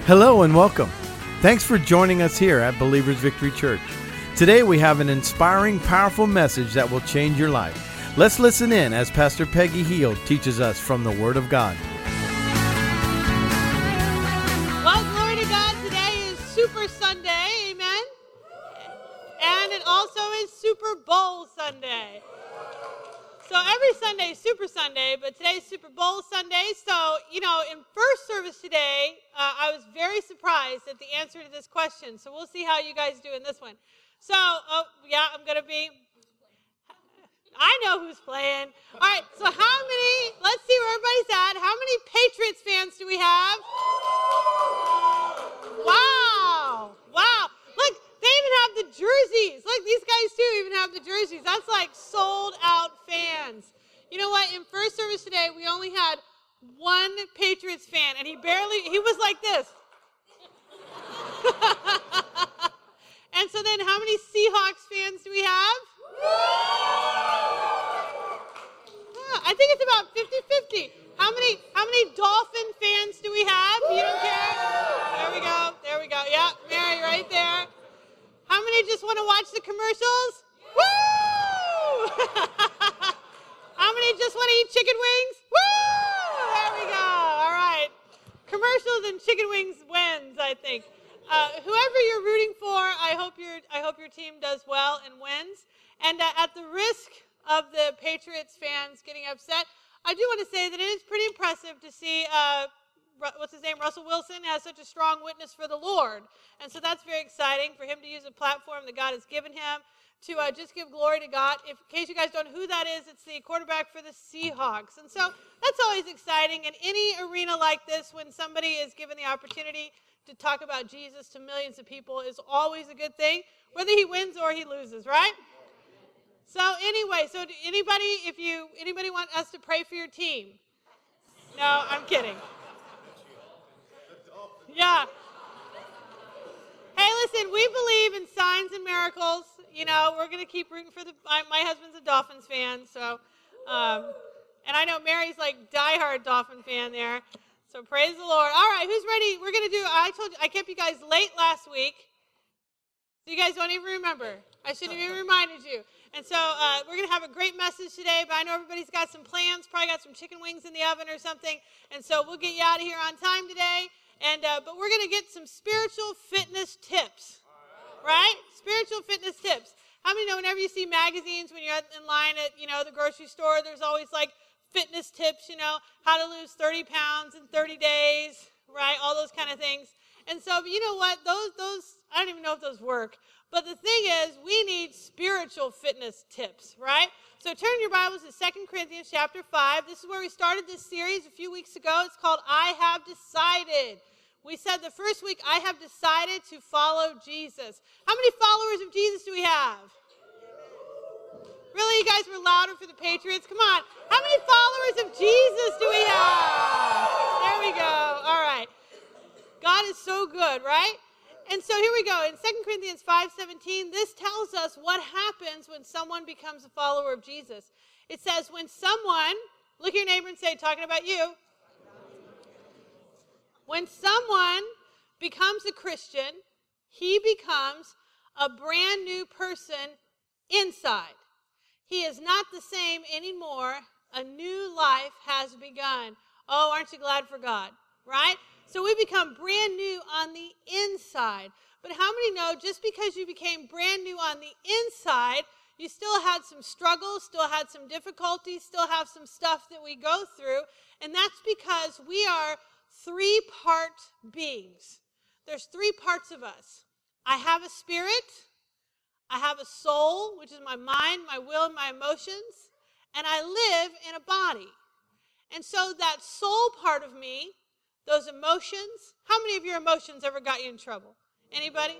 Hello and welcome. Thanks for joining us here at Believers Victory Church. Today we have an inspiring, powerful message that will change your life. Let's listen in as Pastor Peggy Heald teaches us from the Word of God. Well, glory to God. Today is Super Sunday, amen? And it also is Super Bowl Sunday. So every Sunday is Super Sunday, but today's Super Bowl Sunday. So, in first service today, I was very surprised at the answer to this question. So we'll see how you guys do in this one. So, I'm going to be... I know who's playing. All right, so let's see where everybody's at. How many Patriots fans do we have? Wow. Look, they even have the jerseys. Look, these guys too even have the jerseys. That's like sold out fans. You know what? In first service today, we only had one Patriots fan, and he was like this. And so then how many Seahawks fans do we have? I think it's about 50-50. How many Dolphin fans do we have? You don't care? There we go. Yeah, Mary right there. How many just want to watch the commercials? Woo! How many just want to eat chicken wings? Woo! There we go. All right. Commercials and chicken wings wins, I think. Whoever you're rooting for, I hope your team does well and wins. And at the risk of the Patriots fans getting upset, I do want to say that it is pretty impressive to see, Russell Wilson has such a strong witness for the Lord. And so that's very exciting for him to use a platform that God has given him to just give glory to God. In case you guys don't know who that is, it's the quarterback for the Seahawks. And so that's always exciting. In any arena like this, when somebody is given the opportunity to talk about Jesus to millions of people, is always a good thing, whether he wins or he loses, right? So anyway, anybody want us to pray for your team? No, I'm kidding. Yeah. Hey, listen, we believe in signs and miracles. We're going to keep rooting for my husband's a Dolphins fan, so, and I know Mary's like diehard Dolphin fan there, so praise the Lord. All right, who's ready? We're going to do, I told you, I kept you guys late last week, so you guys don't even remember. I shouldn't have even reminded you. And so we're going to have a great message today, but I know everybody's got some plans, probably got some chicken wings in the oven or something, and so we'll get you out of here on time today. And but we're going to get some spiritual fitness tips, right? Spiritual fitness tips. How many know whenever you see magazines, when you're in line at, the grocery store, there's always like fitness tips, how to lose 30 pounds in 30 days, right? All those kind of things. And so, but you know what? Those I don't even know if those work. But the thing is, we need spiritual fitness tips, right? So turn your Bibles to 2 Corinthians chapter 5. This is where we started this series a few weeks ago. It's called I Have Decided. We said the first week, I have decided to follow Jesus. How many followers of Jesus do we have? Really, you guys were louder for the Patriots? Come on. How many followers of Jesus do we have? There we go. All right. God is so good, right? And so here we go. In 2 Corinthians 5:17, this tells us what happens when someone becomes a follower of Jesus. It says, when someone, look at your neighbor and say, talking about you. When someone becomes a Christian, he becomes a brand new person inside. He is not the same anymore. A new life has begun. Oh, aren't you glad for God, right? So we become brand new on the inside. But how many know just because you became brand new on the inside, you still had some struggles, still had some difficulties, still have some stuff that we go through, and that's because we are three-part beings. There's three parts of us. I have a spirit, I have a soul, which is my mind, my will, and my emotions, and I live in a body. And so that soul part of me, those emotions, how many of your emotions ever got you in trouble? Anybody?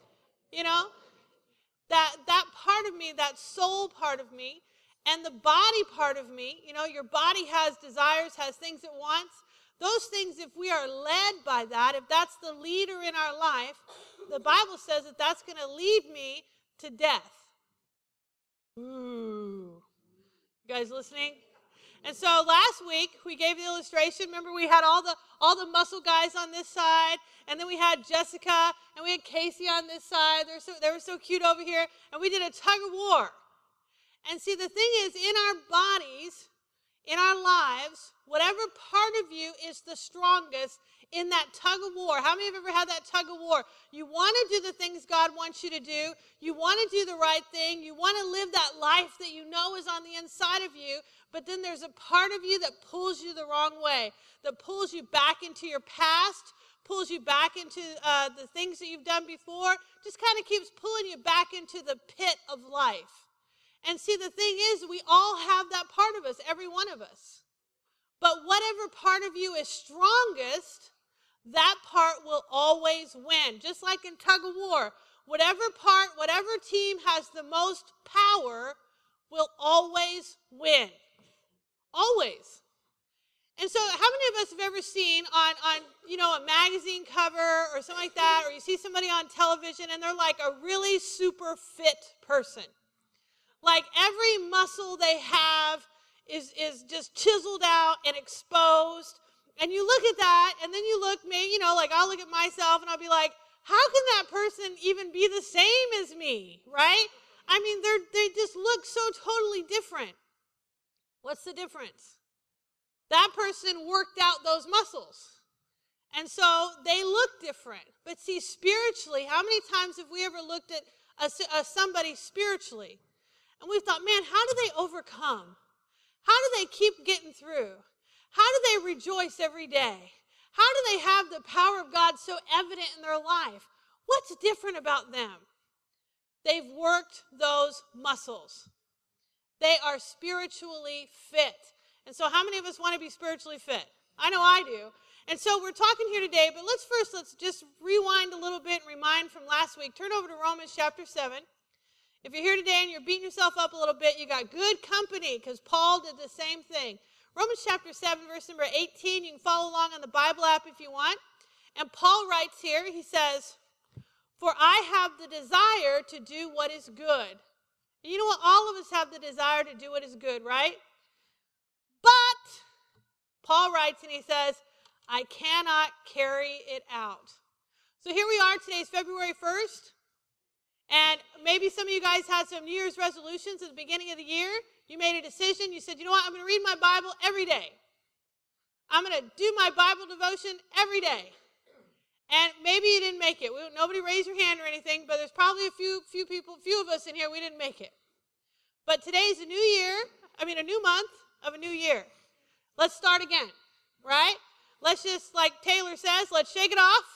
That part of me, that soul part of me, and the body part of me, your body has desires, has things it wants. Those things, if we are led by that, if that's the leader in our life, the Bible says that that's going to lead me to death. Ooh. You guys listening? And so last week we gave the illustration. Remember, we had all the muscle guys on this side, and then we had Jessica, and we had Casey on this side. They were so cute over here, and we did a tug of war. And see, the thing is, in our bodies, in our lives, whatever part of you is the strongest in that tug of war. How many have ever had that tug of war? You want to do the things God wants you to do. You want to do the right thing. You want to live that life that you know is on the inside of you. But then there's a part of you that pulls you the wrong way, that pulls you back into your past, pulls you back into the things that you've done before, just kind of keeps pulling you back into the pit of life. And see, the thing is, we all have that part of us, every one of us. But whatever part of you is strongest, that part will always win. Just like in tug of war, whatever team has the most power will always win. Always. And so how many of us have ever seen on a magazine cover or something like that, or you see somebody on television and they're like a really super fit person? Like every muscle they have is just chiseled out and exposed. And you look at that, and then you look, like I'll look at myself and I'll be like, how can that person even be the same as me, right? I mean, they just look so totally different. What's the difference? That person worked out those muscles. And so they look different. But see, spiritually, how many times have we ever looked at somebody spiritually? And we thought, man, how do they overcome? How do they keep getting through? How do they rejoice every day? How do they have the power of God so evident in their life? What's different about them? They've worked those muscles. They are spiritually fit. And so how many of us want to be spiritually fit? I know I do. And so we're talking here today, but let's just rewind a little bit and remind from last week. Turn over to Romans chapter 7. If you're here today and you're beating yourself up a little bit, you got good company because Paul did the same thing. Romans chapter 7, verse number 18. You can follow along on the Bible app if you want. And Paul writes here, he says, "For I have the desire to do what is good." And you know what? All of us have the desire to do what is good, right? But, Paul writes and he says, I cannot carry it out. So here we are. Today is February 1st. And maybe some of you guys had some New Year's resolutions at the beginning of the year. You made a decision. You said, you know what? I'm going to read my Bible every day. I'm going to do my Bible devotion every day. And maybe you didn't make it. Nobody raised your hand or anything, but there's probably a few of us in here, we didn't make it. But today's a new month of a new year. Let's start again, right? Let's just, like Taylor says, let's shake it off.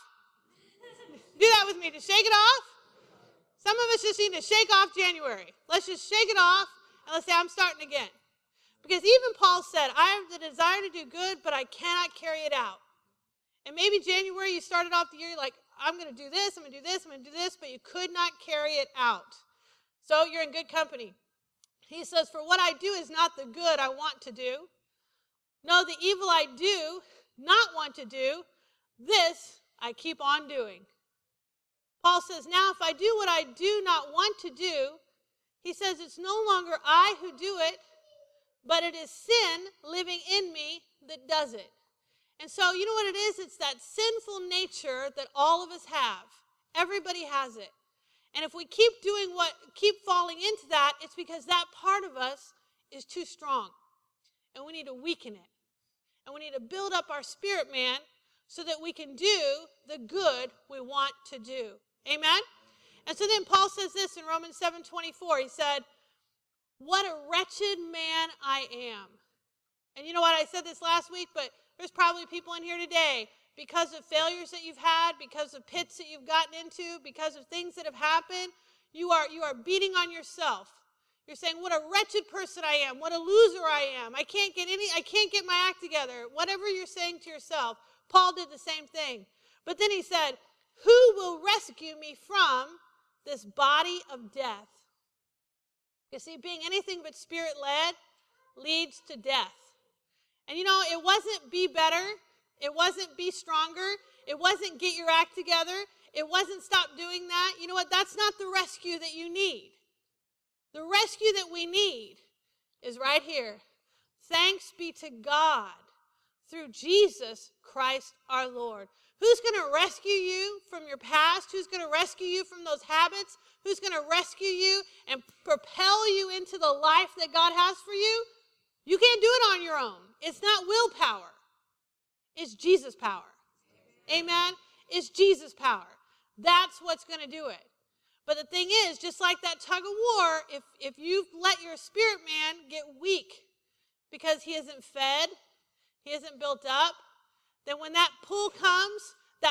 Do that with me, to shake it off. Some of us just need to shake off January. Let's just shake it off, and let's say, I'm starting again. Because even Paul said, I have the desire to do good, but I cannot carry it out. And maybe January, you started off the year, you're like, I'm going to do this, I'm going to do this, I'm going to do this, but you could not carry it out. So you're in good company. He says, for what I do is not the good I want to do. No, the evil I do not want to do, this I keep on doing. Paul says, now if I do what I do not want to do, he says it's no longer I who do it, but it is sin living in me that does it. And so you know what it is? It's that sinful nature that all of us have. Everybody has it. And if we keep falling into that, it's because that part of us is too strong. And we need to weaken it. And we need to build up our spirit man so that we can do the good we want to do. Amen? And so then Paul says this in Romans 7:24. He said, what a wretched man I am. And you know what? I said this last week, but there's probably people in here today, because of failures that you've had, because of pits that you've gotten into, because of things that have happened, you are beating on yourself. You're saying, what a wretched person I am. What a loser I am. I can't get my act together. Whatever you're saying to yourself. Paul did the same thing. But then he said, who will rescue me from this body of death? You see, being anything but spirit-led leads to death. And you know, it wasn't be better. It wasn't be stronger. It wasn't get your act together. It wasn't stop doing that. You know what? That's not the rescue that you need. The rescue that we need is right here. Thanks be to God through Jesus Christ our Lord. Who's going to rescue you from your past? Who's going to rescue you from those habits? Who's going to rescue you and propel you into the life that God has for you? You can't do it on your own. It's not willpower. It's Jesus' power. Amen? It's Jesus' power. That's what's going to do it. But the thing is, just like that tug of war, if you've let your spirit man get weak because he isn't fed, he isn't built up, then when that pull comes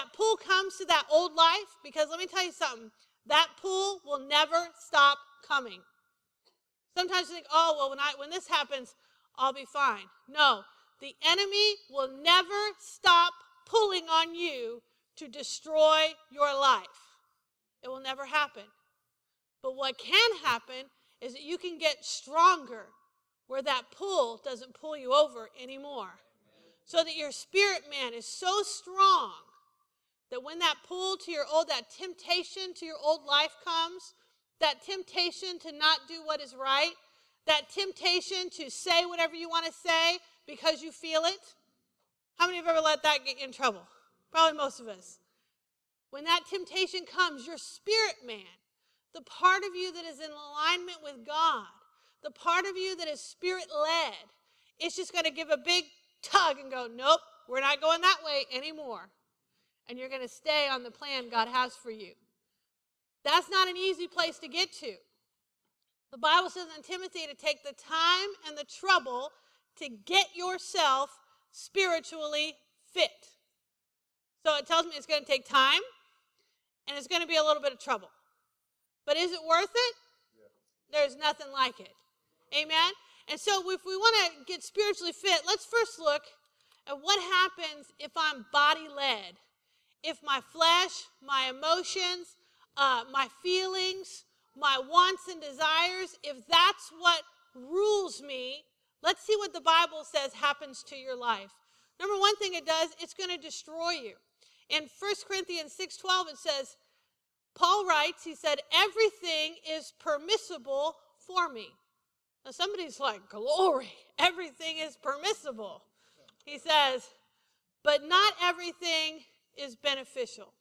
to that old life, because let me tell you something, that pull will never stop coming. Sometimes you think, oh, well, when this happens, I'll be fine. No, the enemy will never stop pulling on you to destroy your life. It will never happen. But what can happen is that you can get stronger where that pull doesn't pull you over anymore. So that your spirit man is so strong that when that pull to that temptation to your old life comes, that temptation to not do what is right, that temptation to say whatever you want to say because you feel it. How many have ever let that get you in trouble? Probably most of us. When that temptation comes, your spirit man, the part of you that is in alignment with God, the part of you that is spirit-led, it's just going to give a big tug and go, nope, we're not going that way anymore. And you're going to stay on the plan God has for you. That's not an easy place to get to. The Bible says in Timothy to take the time and the trouble to get yourself spiritually fit. So it tells me it's going to take time and it's going to be a little bit of trouble. But is it worth it? Yeah. There's nothing like it. Amen? And so if we want to get spiritually fit, let's first look at what happens if I'm body-led. If my flesh, my emotions, my feelings, my wants and desires, if that's what rules me, let's see what the Bible says happens to your life. Number one thing it does, it's going to destroy you. In 1 Corinthians 6:12 it says, Paul writes, he said, everything is permissible for me. Now somebody's like, glory, everything is permissible. He says, but not everything is beneficial.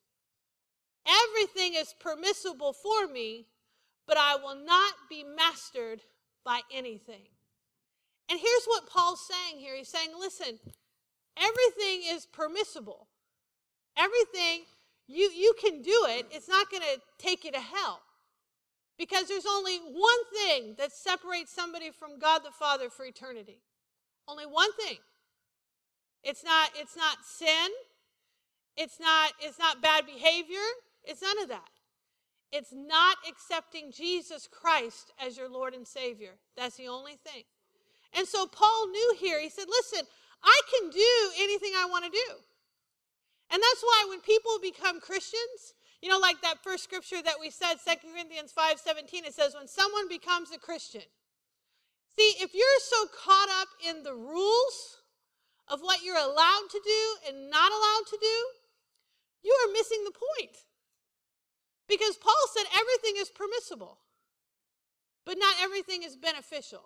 Everything is permissible for me, but I will not be mastered by anything. And here's what Paul's saying here. He's saying, listen, everything is permissible. Everything, you can do it. It's not going to take you to hell. Because there's only one thing that separates somebody from God the Father for eternity. Only one thing. It's not sin. It's not bad behavior. It's none of that. It's not accepting Jesus Christ as your Lord and Savior. That's the only thing. And so Paul knew here, he said, listen, I can do anything I want to do. And that's why when people become Christians, you know, like that first scripture that we said, 2 Corinthians 5:17, it says, when someone becomes a Christian. See, if you're so caught up in the rules of what you're allowed to do and not allowed to do, you are missing the point. Because Paul said everything is permissible, but not everything is beneficial.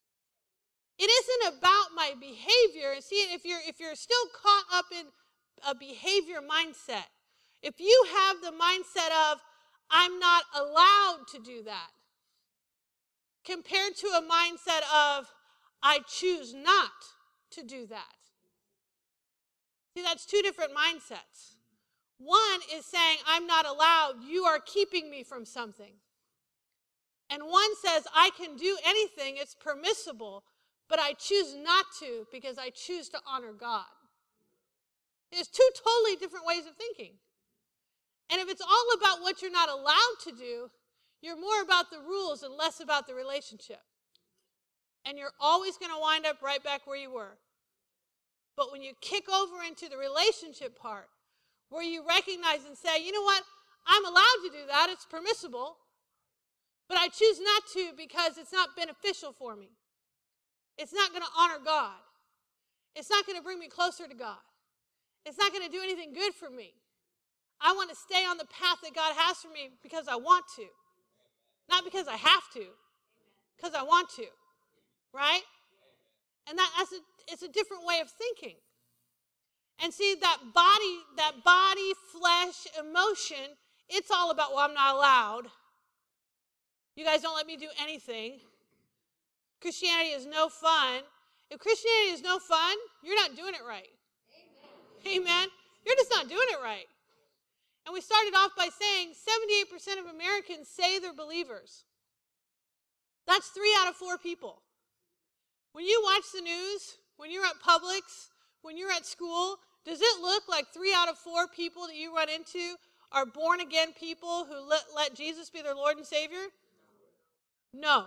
It isn't about my behavior. And see, if you're still caught up in a behavior mindset, if you have the mindset of, I'm not allowed to do that, compared to a mindset of, I choose not to do that. See, that's two different mindsets. One is saying, I'm not allowed, you are keeping me from something. And one says, I can do anything, it's permissible, but I choose not to because I choose to honor God. There's two totally different ways of thinking. And if it's all about what you're not allowed to do, you're more about the rules and less about the relationship. And you're always going to wind up right back where you were. But when you kick over into the relationship part, where you recognize and say, you know what, I'm allowed to do that, it's permissible, but I choose not to because it's not beneficial for me. It's not going to honor God. It's not going to bring me closer to God. It's not going to do anything good for me. I want to stay on the path that God has for me because I want to. Not because I have to, because I want to. Right? And it's a different way of thinking. And see, that body, flesh, emotion, it's all about, well, I'm not allowed. You guys don't let me do anything. Christianity is no fun. If Christianity is no fun, you're not doing it right. Amen. You're just not doing it right. And we started off by saying 78% of Americans say they're believers. That's 3 out of 4 people. When you watch the news, when you're at Publix, when you're at school, does it look like 3 out of 4 people that you run into are born-again people who let Jesus be their Lord and Savior? No.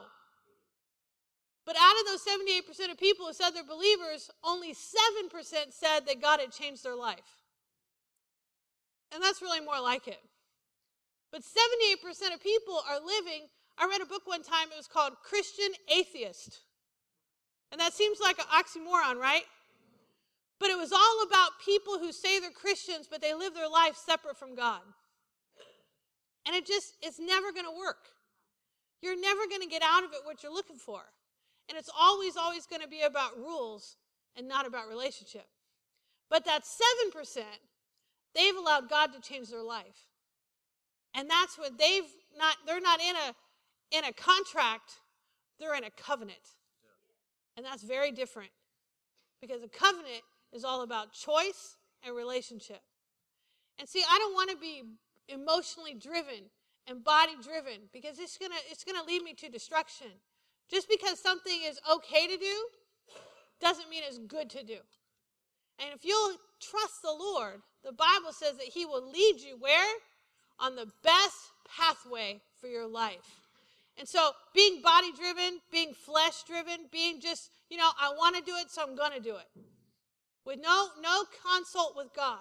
But out of those 78% of people who said they're believers, only 7% said that God had changed their life. And that's really more like it. But 78% of people are living, I read a book one time, it was called Christian Atheist. And that seems like an oxymoron, right? But it was all about people who say they're Christians, but they live their life separate from God. And it's never going to work. You're never going to get out of it what you're looking for. And it's always going to be about rules and not about relationship. But that 7%, they've allowed God to change their life. And that's what they're not in a contract, they're in a covenant. And that's very different. Because a covenant is all about choice and relationship. And see, I don't want to be emotionally driven and body driven because it's gonna lead me to destruction. Just because something is okay to do doesn't mean it's good to do. And if you'll trust the Lord, the Bible says that he will lead you where? On the best pathway for your life. And so being body driven, being flesh driven, being just, I want to do it, so I'm going to do it. With no consult with God.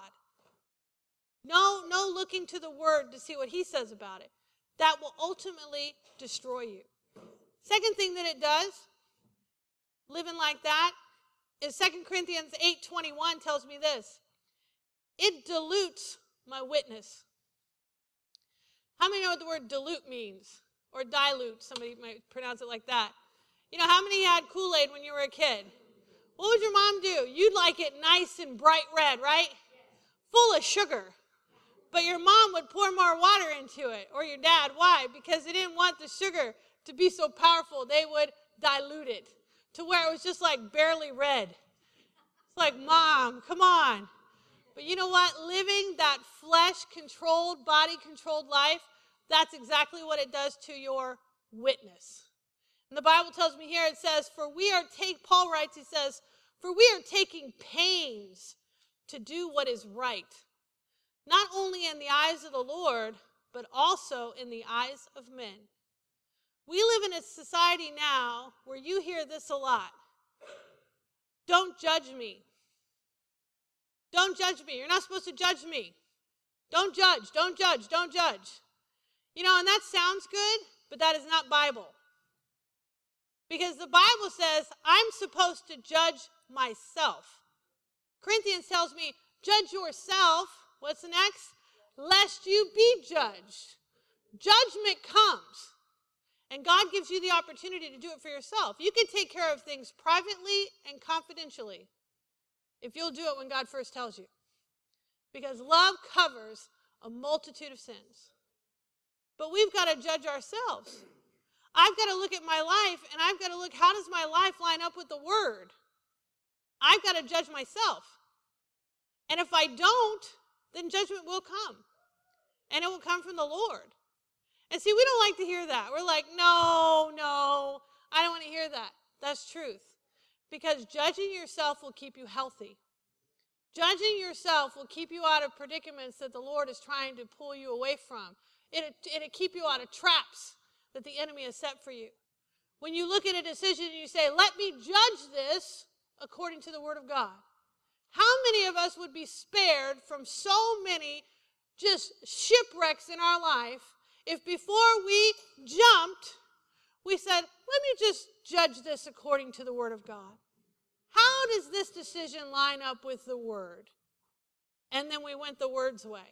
No looking to the word to see what he says about it. That will ultimately destroy you. Second thing that it does, living like that, is 2 Corinthians 8:21 tells me this. It dilutes my witness. How many know what the word dilute means? Or dilute, somebody might pronounce it like that. How many had Kool-Aid when you were a kid? What would your mom do? You'd like it nice and bright red, right? Full of sugar. But your mom would pour more water into it, or your dad. Why? Because they didn't want the sugar to be so powerful. They would dilute it to where it was just like barely red. It's like, Mom, come on. But you know what? Living that flesh-controlled, body-controlled life, that's exactly what it does to your witness. And the Bible tells me here, it says, Paul writes, he says, for we are taking pains to do what is right, not only in the eyes of the Lord, but also in the eyes of men. We live in a society now where you hear this a lot. Don't judge me. Don't judge me. You're not supposed to judge me. Don't judge, don't judge, don't judge. And that sounds good, but that is not Bible. Because the Bible says I'm supposed to judge myself. Corinthians tells me, judge yourself. What's the next? Lest you be judged. Judgment comes. And God gives you the opportunity to do it for yourself. You can take care of things privately and confidentially if you'll do it when God first tells you. Because love covers a multitude of sins. But we've got to judge ourselves. I've got to look at my life, and I've got to look, how does my life line up with the Word? I've got to judge myself. And if I don't, then judgment will come. And it will come from the Lord. And see, we don't like to hear that. We're like, no, I don't want to hear that. That's truth. Because judging yourself will keep you healthy. Judging yourself will keep you out of predicaments that the Lord is trying to pull you away from. It'll keep you out of traps that the enemy has set for you. When you look at a decision and you say, let me judge this according to the Word of God. How many of us would be spared from so many just shipwrecks in our life if before we jumped, we said, let me just judge this according to the Word of God. How does this decision line up with the Word? And then we went the Word's way.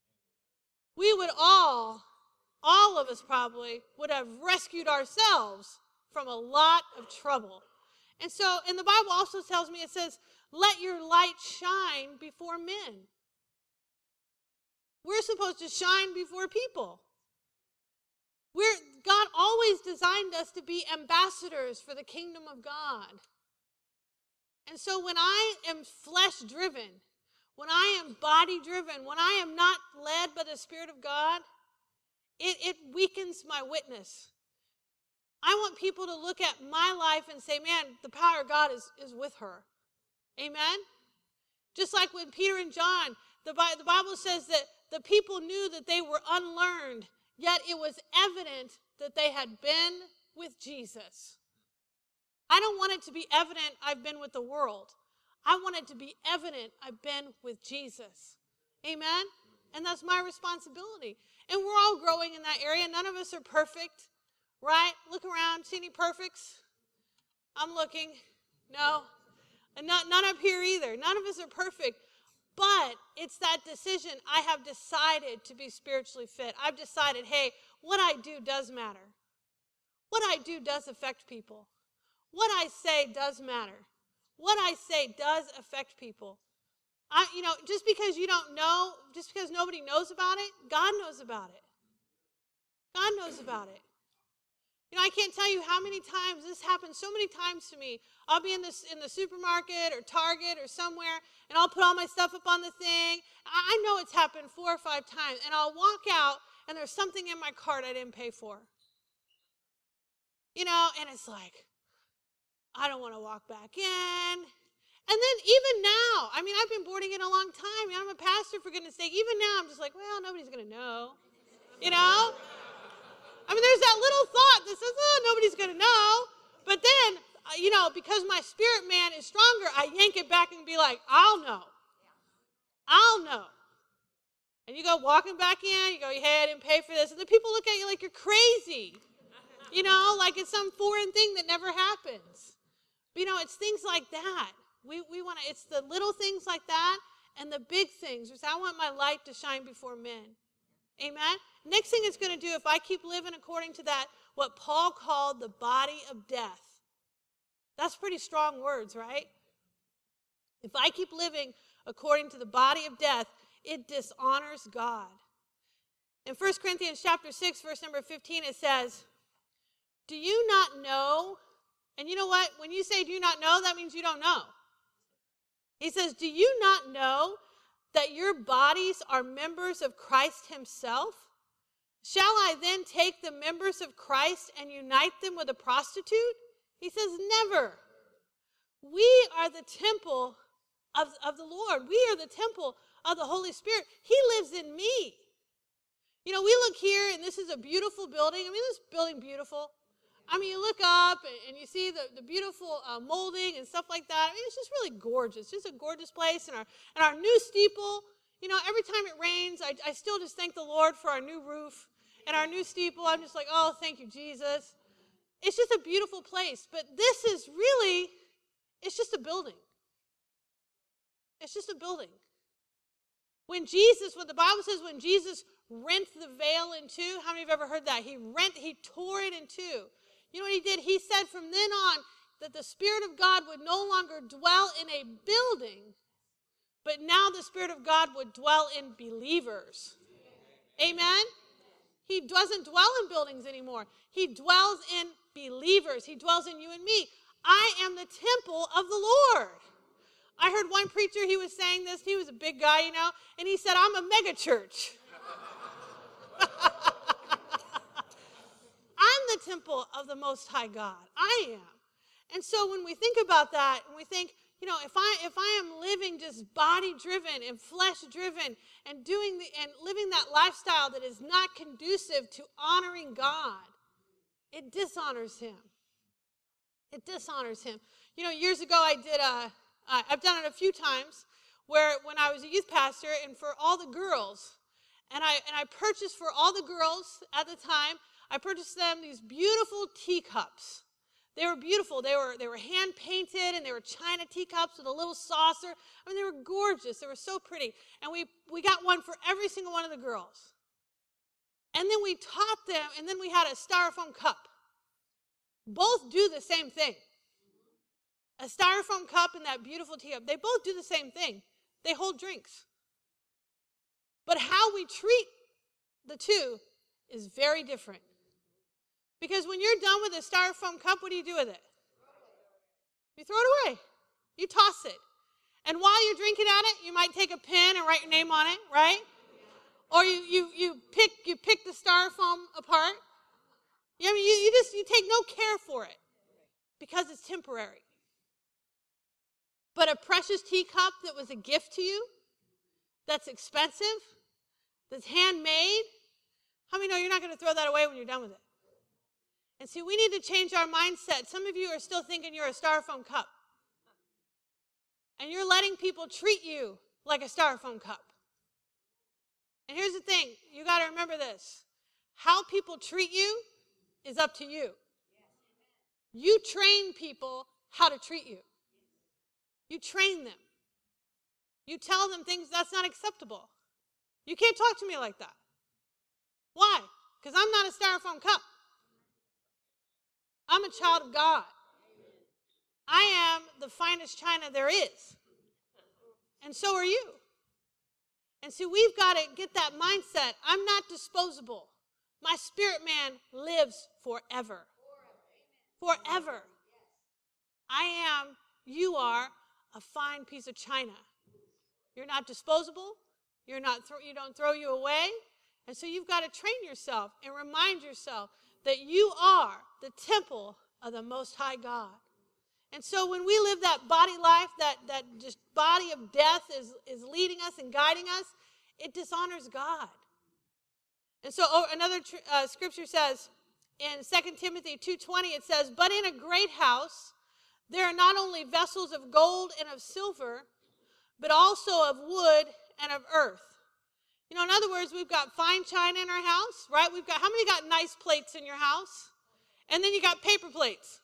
We would all of us probably, would have rescued ourselves from a lot of trouble. And the Bible also tells me, it says, let your light shine before men. We're supposed to shine before people. God always designed us to be ambassadors for the kingdom of God. And so when I am flesh-driven, when I am body-driven, when I am not led by the Spirit of God, it weakens my witness. I want people to look at my life and say, man, the power of God is with her. Amen? Just like when Peter and John, the Bible says that the people knew that they were unlearned, yet it was evident that they had been with Jesus. I don't want it to be evident I've been with the world. I want it to be evident I've been with Jesus. Amen? And that's my responsibility. And we're all growing in that area. None of us are perfect, right? Look around. See any perfects? I'm looking. No. And none up here either. None of us are perfect. But it's that decision. I have decided to be spiritually fit. I've decided, hey, what I do does matter. What I do does affect people. What I say does matter. What I say does affect people. Just because you don't know, just because nobody knows about it, God knows about it. God knows about it. I can't tell you how many times this happens. So many times to me. I'll be in the supermarket or Target or somewhere, and I'll put all my stuff up on the thing. I know it's happened 4 or 5 times, and I'll walk out, and there's something in my cart I didn't pay for. And it's like, I don't want to walk back in. And then even now, I've been boarding in a long time. I'm a pastor, for goodness sake. Even now, I'm just like, well, nobody's going to know. There's that little thought that says, oh, nobody's going to know. But then, because my spirit man is stronger, I yank it back and be like, I'll know. I'll know. And you go walking back in, you go, hey, I didn't pay for this. And the people look at you like you're crazy. Like it's some foreign thing that never happens. But, it's things like that. We want to, it's the little things like that and the big things. I want my light to shine before men. Amen? Next thing it's going to do, if I keep living according to that, what Paul called the body of death. That's pretty strong words, right? If I keep living according to the body of death, it dishonors God. In 1 Corinthians chapter 6, verse number 15, it says, do you not know? And you know what? When you say do you not know, that means you don't know. He says, do you not know that your bodies are members of Christ himself? Shall I then take the members of Christ and unite them with a prostitute? He says, never. We are the temple of the Lord. We are the temple of the Holy Spirit. He lives in me. We look here, and this is a beautiful building. This building beautiful. You look up, and you see the beautiful molding and stuff like that. It's just really gorgeous. Just a gorgeous place. And our new steeple, every time it rains, I still just thank the Lord for our new roof and our new steeple. I'm just like, oh, thank you, Jesus. It's just a beautiful place. But this is really, it's just a building. It's just a building. When the Bible says when Jesus rent the veil in two, how many have ever heard that? He tore it in two. You know what he did? He said from then on that the Spirit of God would no longer dwell in a building, but now the Spirit of God would dwell in believers. Amen? He doesn't dwell in buildings anymore. He dwells in believers. He dwells in you and me. I am the temple of the Lord. I heard one preacher, he was saying this. He was a big guy, and he said, I'm a mega church. I'm the temple of the Most High God. I am. And so when we think about that, and we think, if I am living just body-driven and flesh-driven and living that lifestyle that is not conducive to honoring God, it dishonors him. It dishonors him. Years ago I've done it a few times when I was a youth pastor and for all the girls, and I purchased for all the girls at the time, I purchased them these beautiful teacups. They were beautiful. They were hand painted, and they were china teacups with a little saucer. They were gorgeous. They were so pretty. And we got one for every single one of the girls. And then we taught them, and then we had a styrofoam cup. Both do the same thing. A styrofoam cup and that beautiful teacup, they both do the same thing. They hold drinks. But how we treat the two is very different. Because when you're done with a styrofoam cup, what do you do with it? You throw it away. You toss it. And while you're drinking at it, you might take a pen and write your name on it, right? Or you pick the styrofoam apart. I mean, you take no care for it because it's temporary. But a precious teacup that was a gift to you, that's expensive, that's handmade, how many know you're not going to throw that away when you're done with it? And see, we need to change our mindset. Some of you are still thinking you're a styrofoam cup. And you're letting people treat you like a styrofoam cup. And here's the thing, you got to remember this. How people treat you is up to you. You train people how to treat you. You train them. You tell them things that's not acceptable. You can't talk to me like that. Why? Because I'm not a styrofoam cup. I'm a child of God. I am the finest china there is. And so are you. And see, we've got to get that mindset. I'm not disposable. My spirit man lives forever. Forever. You are a fine piece of china. You're not disposable. You don't throw you away. And so you've got to train yourself and remind yourself that you are the temple of the Most High God. And so when we live that body life, that just body of death is leading us and guiding us, it dishonors God. And so another scripture says in 2 Timothy 2:20, it says, "But in a great house there are not only vessels of gold and of silver, but also of wood and of earth." You know, in other words, we've got fine china in our house, right? How many got nice plates in your house? And then you got paper plates,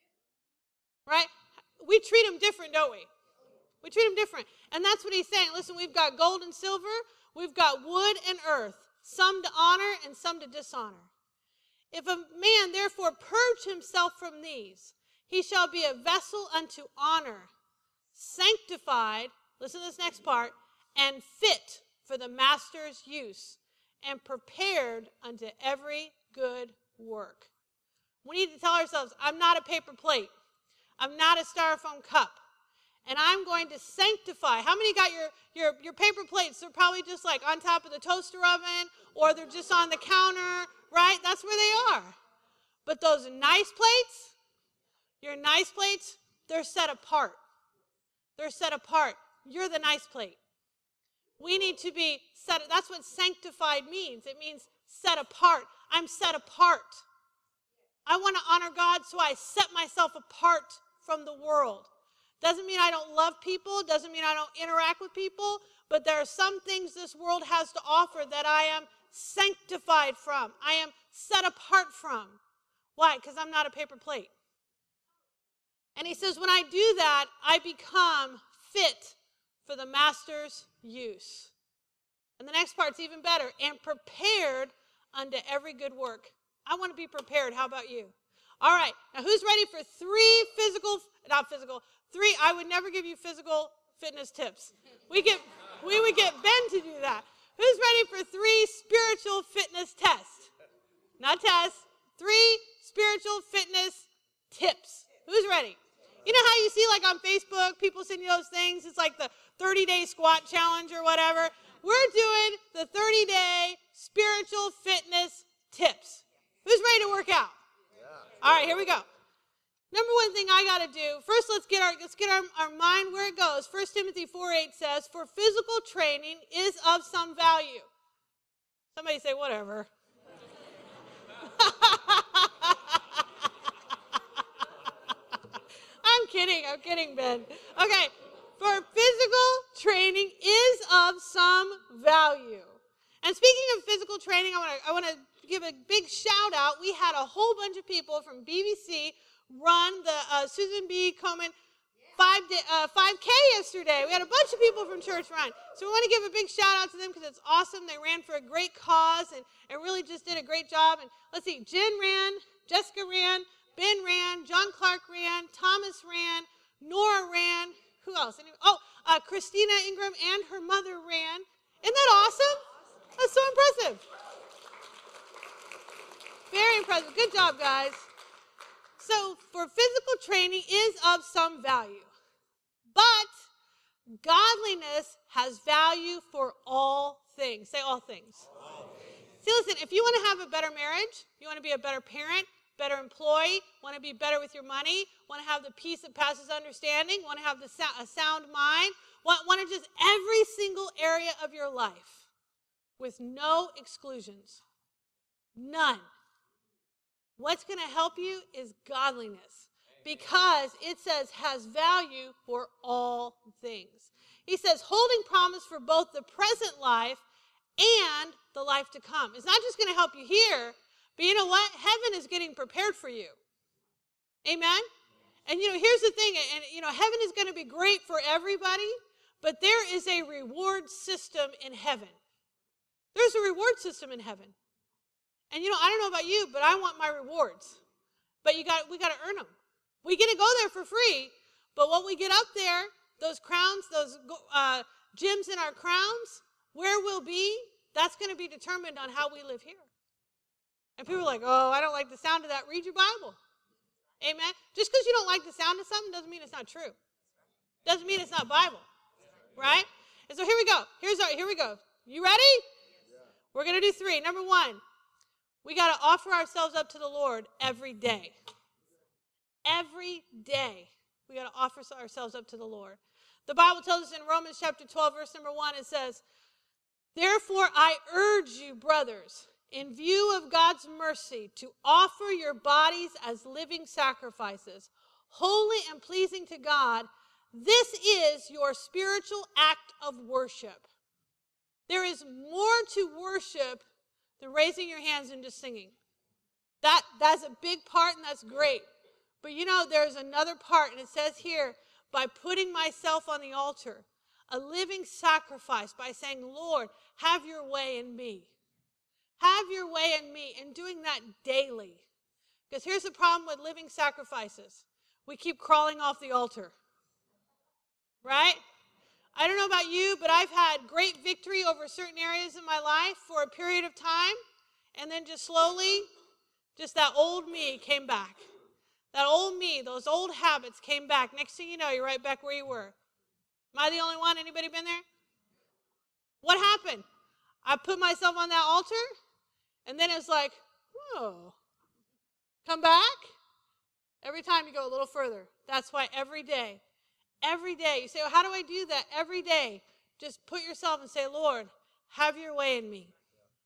right? We treat them different, don't we? We treat them different. And that's what he's saying. Listen, we've got gold and silver. We've got wood and earth, some to honor and some to dishonor. If a man therefore purge himself from these, he shall be a vessel unto honor, sanctified, listen to this next part, and fit for the master's use, and prepared unto every good work. We need to tell ourselves, I'm not a paper plate. I'm not a styrofoam cup. And I'm going to sanctify. How many got your paper plates? They're probably just like on top of the toaster oven, or they're just on the counter, right? That's where they are. But those nice plates, your nice plates, they're set apart. They're set apart. You're the nice plate. We need to be set. That's what sanctified means. It means set apart. I'm set apart. I want to honor God, so I set myself apart from the world. Doesn't mean I don't love people. Doesn't mean I don't interact with people. But there are some things this world has to offer that I am sanctified from. I am set apart from. Why? Because I'm not a paper plate. And he says, when I do that, I become fit for the master's use. And the next part's even better. And prepared unto every good work. I want to be prepared. How about you? All right. Now, who's ready for I would never give you physical fitness tips. We would get Ben to do that. Who's ready for 3 spiritual fitness tests? Not tests. 3 spiritual fitness tips. Who's ready? You know how you see like on Facebook, people send you those things? It's like the 30-day squat challenge or whatever. We're doing the 30-day spiritual fitness tips. Who's ready to work out? Yeah. All right, here we go. Number one thing I got to do, first let's get our mind where it goes. 1 Timothy 4:8 says, "For physical training is of some value." Somebody say, whatever. I'm kidding, Ben. Okay, for physical training is of some value. And speaking of physical training, I want to give a big shout out. We had a whole bunch of people from BBC run the Susan B. Komen 5K yesterday. We had a bunch of people from church run. So we want to give a big shout out to them because it's awesome. They ran for a great cause and really just did a great job. And let's see, Jen ran, Jessica ran, Ben ran, John Clark ran, Thomas ran, Nora ran. Who else? Christina Ingram and her mother ran. Isn't that awesome? That's so impressive. Very impressive. Good job, guys. So for physical training is of some value. But godliness has value for all things. Say all things. See, listen, if you want to have a better marriage, you want to be a better parent, better employee, want to be better with your money, want to have the peace that passes understanding, want to have a sound mind, want to just every single area of your life with no exclusions. None. What's going to help you is godliness, because it says has value for all things. He says holding promise for both the present life and the life to come. It's not just going to help you here, but you know what? Heaven is getting prepared for you. Amen? And here's the thing, and heaven is going to be great for everybody, but there is a reward system in heaven. There's a reward system in heaven. And I don't know about you, but I want my rewards. But we got to earn them. We get to go there for free, but when we get up there, those crowns, those gems in our crowns, where we'll be, that's going to be determined on how we live here. And people are like, oh, I don't like the sound of that. Read your Bible. Amen? Just because you don't like the sound of something doesn't mean it's not true. Doesn't mean it's not Bible. Right? And so here we go. Here we go. You ready? We're going to do 3. Number 1, we got to offer ourselves up to the Lord every day. Every day, we got to offer ourselves up to the Lord. The Bible tells us in Romans chapter 12, verse number 1, it says, therefore I urge you, brothers, in view of God's mercy, to offer your bodies as living sacrifices, holy and pleasing to God. This is your spiritual act of worship. There is more to worship than raising your hands and just singing. That's a big part, and that's great. But there's another part, and it says here, by putting myself on the altar, a living sacrifice, by saying, Lord, have your way in me. Have your way in me, and doing that daily. Because here's the problem with living sacrifices. We keep crawling off the altar. Right? I don't know about you, but I've had great victory over certain areas in my life for a period of time, and then just slowly, just that old me came back. That old me, those old habits came back. Next thing you know, you're right back where you were. Am I the only one? Anybody been there? What happened? I put myself on that altar, and then it's like, whoa, come back. Every time you go a little further. That's why every day, you say, well, how do I do that? Every day, just put yourself and say, Lord, have your way in me.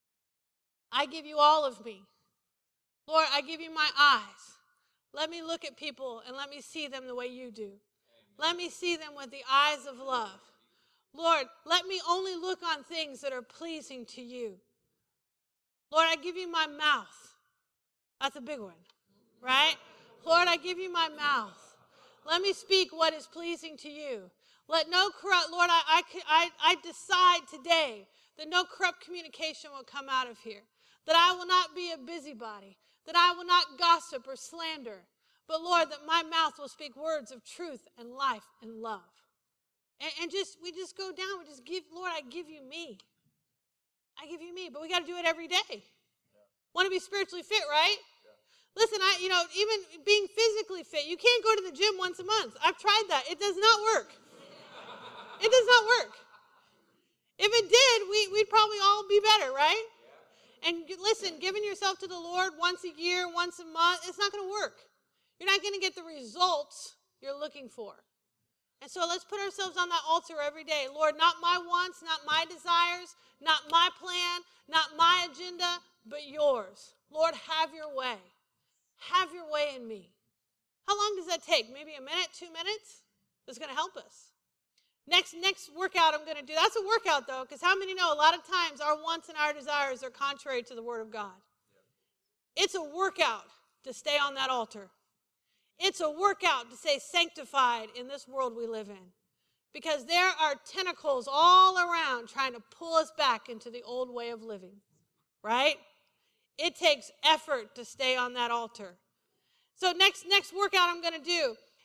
I give you all of me. Lord, I give you my eyes. Let me look at people and let me see them the way you do. Let me see them with the eyes of love. Lord, let me only look on things that are pleasing to you. Lord, I give you my mouth. That's a big one, right? Lord, I give you my mouth. Let me speak what is pleasing to you. Let no corrupt, Lord, I decide today that no corrupt communication will come out of here. That I will not be a busybody. That I will not gossip or slander. But Lord, that my mouth will speak words of truth and life and love. And we just go down. We just give, Lord, I give you me. I give you me. But we got to do it every day. Yeah. Want to be spiritually fit, right? Yeah. Listen, even being physically fit, you can't go to the gym once a month. I've tried that. It does not work. It does not work. If it did, we'd probably all be better, right? Yeah. And listen, giving yourself to the Lord once a year, once a month, it's not going to work. You're not going to get the results you're looking for. And so let's put ourselves on that altar every day. Lord, not my wants, not my desires, not my plan, not my agenda, but yours. Lord, have your way. Have your way in me. How long does that take? Maybe a minute, 2 minutes? That's going to help us. Next workout I'm going to do. That's a workout, though, because how many know a lot of times our wants and our desires are contrary to the Word of God? It's a workout to stay on that altar. It's a workout to stay sanctified in this world we live in. Because there are tentacles all around trying to pull us back into the old way of living. Right? It takes effort to stay on that altar. So next workout I'm going to do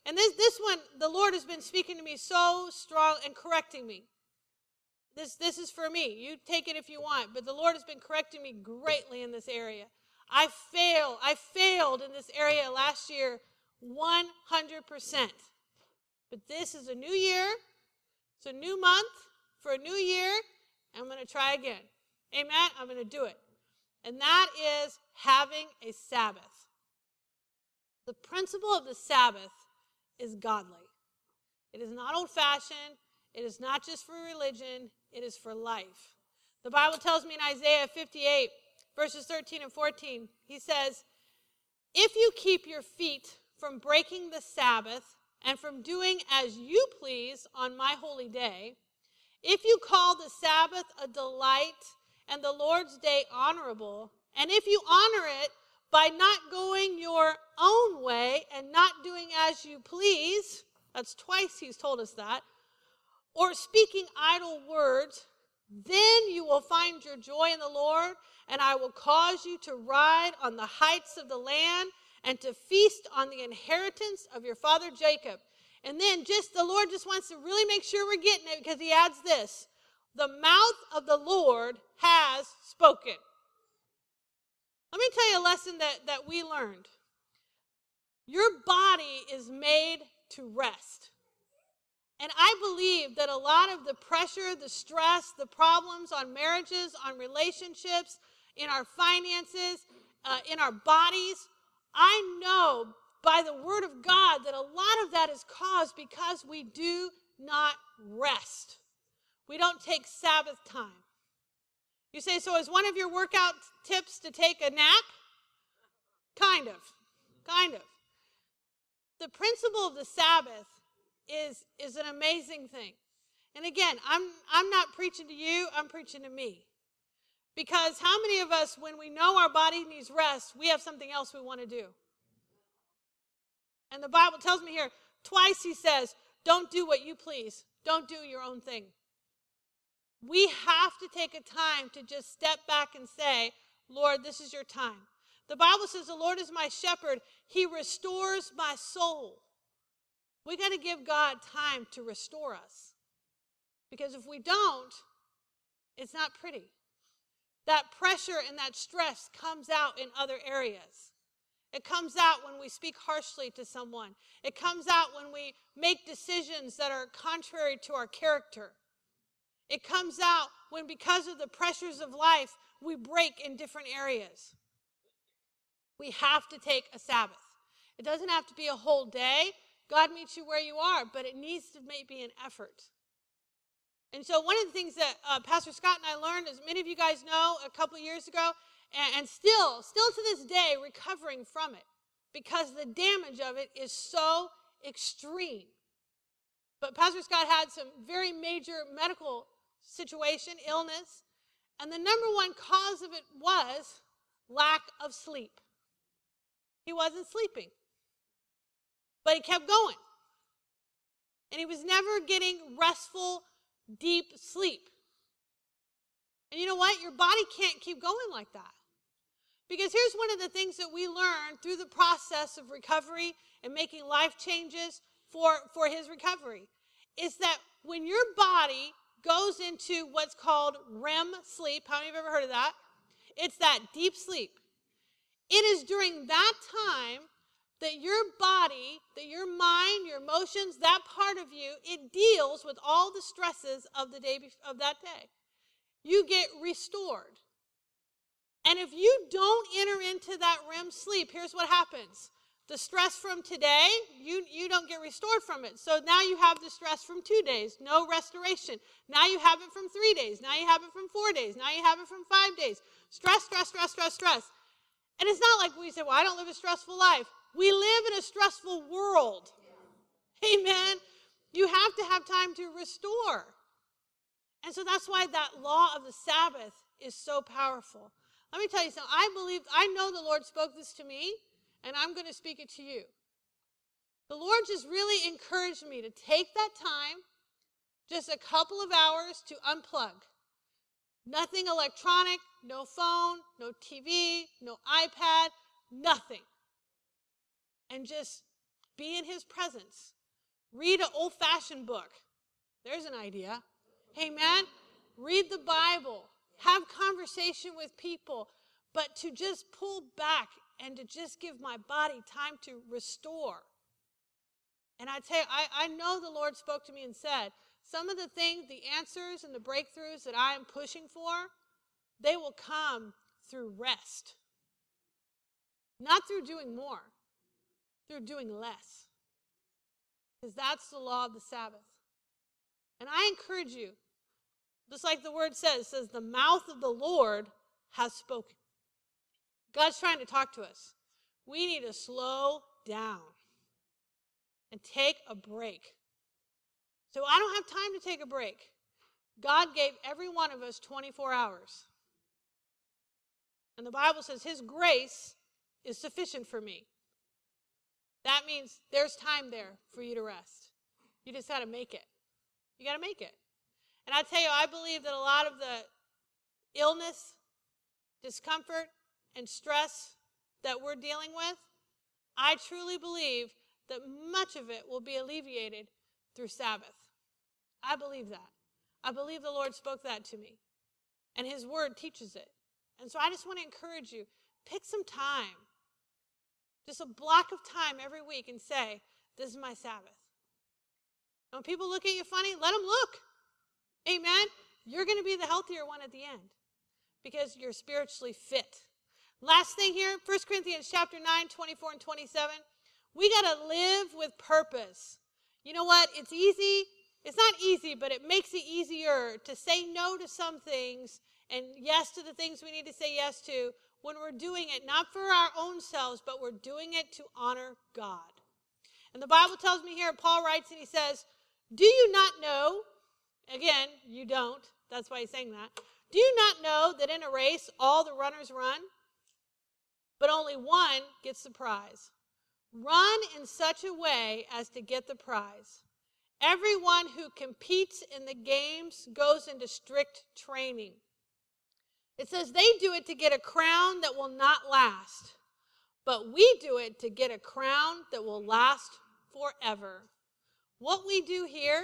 And this one, the Lord has been speaking to me so strong and correcting me. This is for me. You take it if you want. But the Lord has been correcting me greatly in this area. I failed in this area last year 100%. But this is a new year. It's a new month for a new year. I'm going to try again. Amen? I'm going to do it. And that is having a Sabbath. The principle of the Sabbath is godly. It is not old-fashioned. It is not just for religion. It is for life. The Bible tells me in Isaiah 58, verses 13 and 14, he says, if you keep your feet from breaking the Sabbath and from doing as you please on my holy day, if you call the Sabbath a delight and the Lord's day honorable, and if you honor it by not going your own way and not doing as you please, that's twice he's told us that, or speaking idle words, then you will find your joy in the Lord, and I will cause you to ride on the heights of the land and to feast on the inheritance of your father Jacob. And then the Lord just wants to really make sure we're getting it, because he adds this: the mouth of the Lord has spoken. Let me tell you a lesson that we learned. Your body is made to rest. And I believe that a lot of the pressure, the stress, the problems on marriages, on relationships, in our finances, in our bodies, I know by the word of God that a lot of that is caused because we do not rest. We don't take Sabbath time. You say, so is one of your workout tips to take a nap? Kind of. The principle of the Sabbath is an amazing thing. And again, I'm not preaching to you, I'm preaching to me. Because how many of us, when we know our body needs rest, we have something else we want to do? And the Bible tells me here, twice he says, don't do what you please. Don't do your own thing. We have to take a time to just step back and say, Lord, this is your time. The Bible says the Lord is my shepherd. He restores my soul. We got to give God time to restore us. Because if we don't, it's not pretty. That pressure and that stress comes out in other areas. It comes out when we speak harshly to someone. It comes out when we make decisions that are contrary to our character. It comes out when, because of the pressures of life, we break in different areas. We have to take a Sabbath. It doesn't have to be a whole day. God meets you where you are, but it needs to be an effort. And so one of the things that Pastor Scott and I learned, as many of you guys know, a couple years ago, and still to this day, recovering from it, because the damage of it is so extreme. But Pastor Scott had some very major medical situation, illness, and the number one cause of it was lack of sleep. He wasn't sleeping, but he kept going. And he was never getting restful, deep sleep. And you know what? Your body can't keep going like that. Because here's one of the things that we learned through the process of recovery and making life changes for his recovery, is that when your body goes into what's called REM sleep, how many of you have ever heard of that? It's that deep sleep. It is during that time that your body, that your mind, your emotions, that part of you, it deals with all the stresses of the day, of that day. You get restored. And if you don't enter into that REM sleep, here's what happens. The stress from today, you don't get restored from it. So now you have the stress from 2 days, no restoration. Now you have it from 3 days. Now you have it from 4 days. Now you have it from 5 days. Stress. And it's not like we say, well, I don't live a stressful life. We live in a stressful world. Amen. You have to have time to restore. And so that's why that law of the Sabbath is so powerful. Let me tell you something. I know the Lord spoke this to me, and I'm going to speak it to you. The Lord just really encouraged me to take that time, just a couple of hours, to unplug. Nothing electronic, no phone, no TV, no iPad, nothing. And just Be in his presence. Read an old-fashioned book. There's an idea. Amen? Read the Bible. Have conversation with people. But to just pull back and to just give my body time to restore. And I tell you, I know the Lord spoke to me and said, some of the things, the answers and the breakthroughs that I am pushing for, they will come through rest. Not through doing more, through doing less. Because that's the law of the Sabbath. And I encourage you, just like the word says, it says the mouth of the Lord has spoken. God's trying to talk to us. We need to slow down and take a break. So I don't have time to take a break. God gave every one of us 24 hours. And the Bible says his grace is sufficient for me. That means there's time there for you to rest. You just got to make it. You got to make it. And I tell you, I believe that a lot of the illness, discomfort, and stress that we're dealing with, I truly believe that much of it will be alleviated through Sabbath. I believe that. I believe the Lord spoke that to me. And his word teaches it. And so I just want to encourage you, pick some time. Just a block of time every week and say, this is my Sabbath. When people look at you funny, let them look. Amen? You're going to be the healthier one at the end because you're spiritually fit. Last thing here, 1 Corinthians chapter 9, 24 and 27. We got to live with purpose. You know what? It's easy. It's not easy, but it makes it easier to say no to some things and yes to the things we need to say yes to when we're doing it not for our own selves, but we're doing it to honor God. And the Bible tells me here, Paul writes and he says, do you not know, again, you don't, that's why he's saying that, do you not know that in a race all the runners run, but only one gets the prize? Run in such a way as to get the prize. Everyone who competes in the games goes into strict training. It says they do it to get a crown that will not last, but we do it to get a crown that will last forever. What we do here,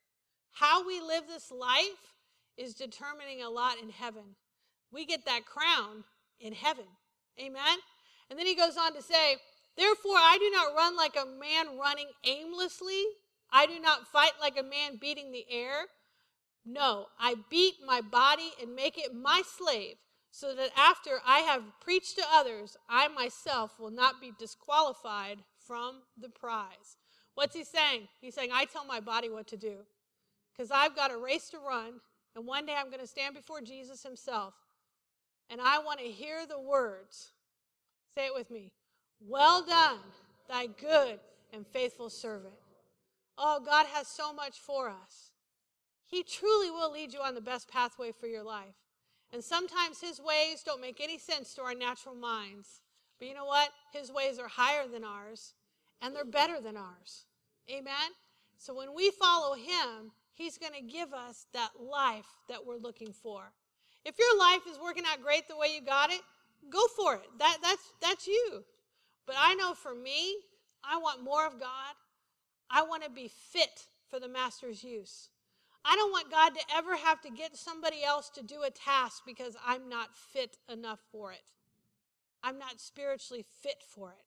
how we live this life, is determining a lot in heaven. We get that crown in heaven. Amen? And then he goes on to say, therefore I do not run like a man running aimlessly. I do not fight like a man beating the air. No, I beat my body and make it my slave, so that after I have preached to others, I myself will not be disqualified from the prize. What's he saying? He's saying, I tell my body what to do, because I've got a race to run, and one day I'm going to stand before Jesus himself, and I want to hear the words. Say it with me. Well done, thy good and faithful servant. Oh, God has so much for us. He truly will lead you on the best pathway for your life. And sometimes his ways don't make any sense to our natural minds. But you know what? His ways are higher than ours, and they're better than ours. Amen? So when we follow him, he's going to give us that life that we're looking for. If your life is working out great the way you got it, go for it. That's you. But I know for me, I want more of God. I want to be fit for the master's use. I don't want God to ever have to get somebody else to do a task because I'm not fit enough for it. I'm not spiritually fit for it.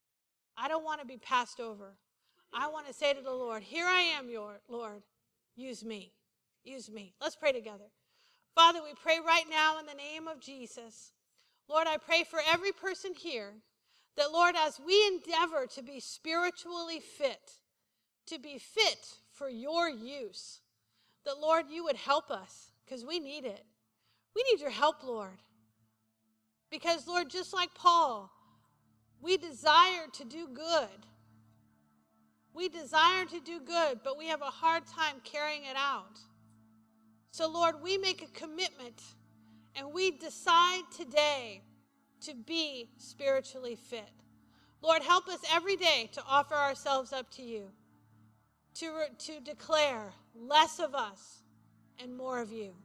I don't want to be passed over. I want to say to the Lord, here I am, your Lord. Use me. Use me. Let's pray together. Father, we pray right now in the name of Jesus. Lord, I pray for every person here that, Lord, as we endeavor to be spiritually fit, to be fit for your use, that, Lord, you would help us because we need it. We need your help, Lord. Because, Lord, just like Paul, we desire to do good. We desire to do good, but we have a hard time carrying it out. So, Lord, we make a commitment and we decide today to be spiritually fit. Lord, help us every day to offer ourselves up to you, to declare less of us and more of you.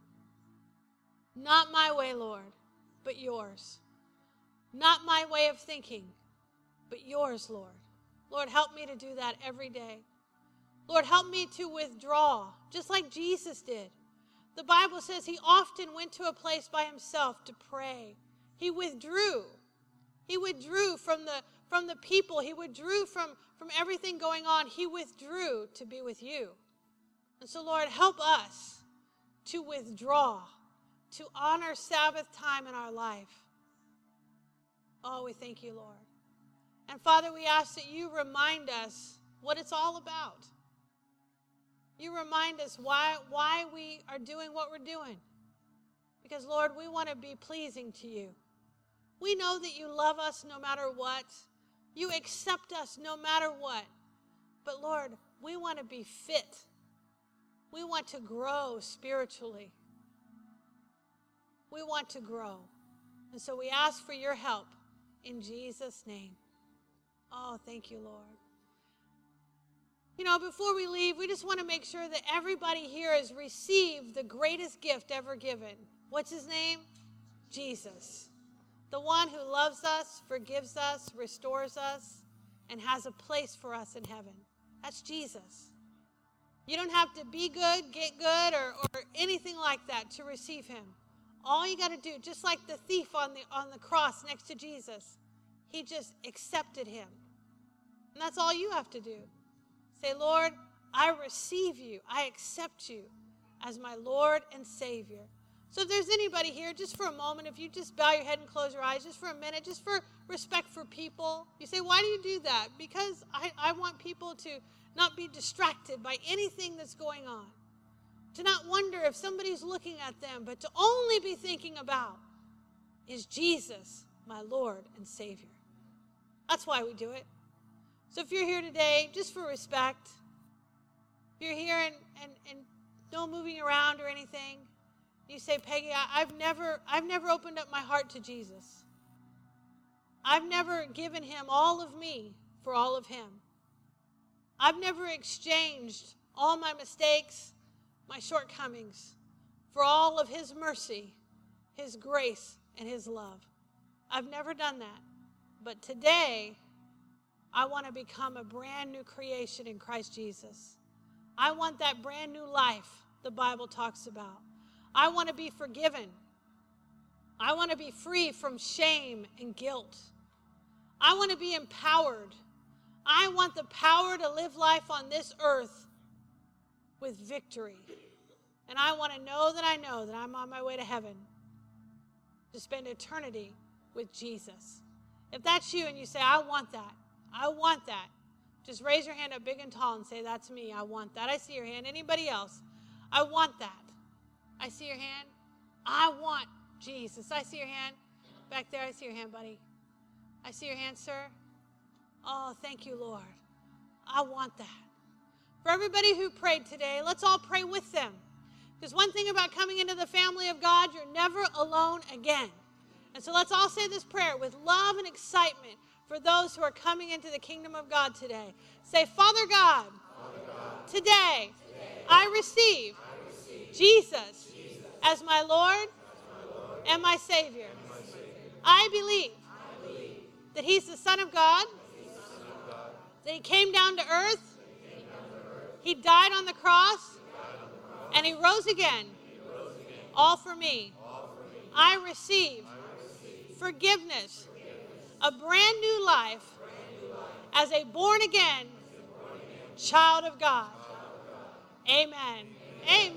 Not my way, Lord, but yours. Not my way of thinking, but yours, Lord. Lord, help me to do that every day. Lord, help me to withdraw, just like Jesus did. The Bible says he often went to a place by himself to pray. He withdrew. He withdrew from the people. He withdrew from everything going on. He withdrew to be with you. And so, Lord, help us to withdraw, to honor Sabbath time in our life. Oh, we thank you, Lord. And Father, we ask that you remind us what it's all about. You remind us why we are doing what we're doing. Because, Lord, we want to be pleasing to you. We know that you love us no matter what. You accept us no matter what. But, Lord, we want to be fit. We want to grow spiritually. We want to grow. And so we ask for your help in Jesus' name. Oh, thank you, Lord. You know, before we leave, we just want to make sure that everybody here has received the greatest gift ever given. What's his name? Jesus. The one who loves us, forgives us, restores us, and has a place for us in heaven. That's Jesus. You don't have to be good, get good, or anything like that to receive him. All you got to do, just like the thief on the cross next to Jesus, he just accepted him. And that's all you have to do. Say, Lord, I receive you. I accept you as my Lord and Savior. So if there's anybody here, just for a moment, if you just bow your head and close your eyes, just for a minute, just for respect for people. You say, why do you do that? Because I want people to not be distracted by anything that's going on. To not wonder if somebody's looking at them, but to only be thinking about, is Jesus my Lord and Savior? That's why we do it. So if you're here today, just for respect, if you're here and no moving around or anything, you say, Peggy, I've never opened up my heart to Jesus. I've never given him all of me for all of him. I've never exchanged all my mistakes, my shortcomings, for all of his mercy, his grace, and his love. I've never done that. But today, I want to become a brand new creation in Christ Jesus. I want that brand new life the Bible talks about. I want to be forgiven. I want to be free from shame and guilt. I want to be empowered. I want the power to live life on this earth with victory. And I want to know that I'm on my way to heaven to spend eternity with Jesus. If that's you and you say, I want that, just raise your hand up big and tall and say, that's me, I want that. I see your hand. Anybody else? I want that. I see your hand. I want Jesus. I see your hand. Back there, I see your hand, buddy. I see your hand, sir. Oh, thank you, Lord. I want that. For everybody who prayed today, let's all pray with them. Because one thing about coming into the family of God, you're never alone again. And so let's all say this prayer with love and excitement for those who are coming into the kingdom of God today. Say, Father God, today I receive Jesus as my Lord and my Savior. I believe that he's the Son of God, that he came down to earth, he died on the cross, and he rose again, all for me. I receive forgiveness, a brand new life as a born-again child of God. Amen. Amen.